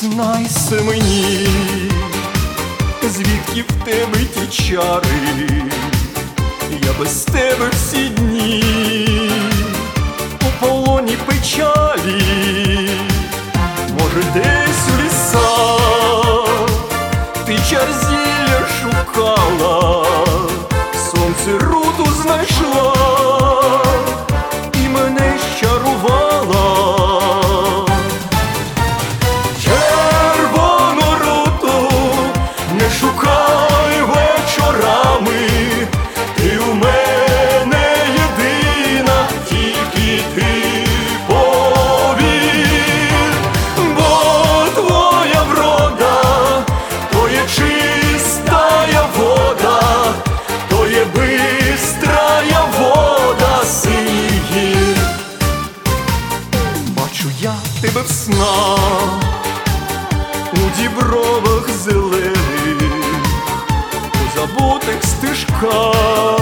Признайся мені, звідки в тебе ті чари? Я без тебе всі дні у полоні печалі. Може, десь у лісах ти чар зілля шукала, сонце руту знайшла і мене щарувала. Червону руту не шукай вечорами, ти у мене єдина, тільки ти повір, бо твоя врода то є чистая вода, то є бистрая вода синіх гір. Бачу я тебе в снах, у дібровах зелених, у забутих стежках.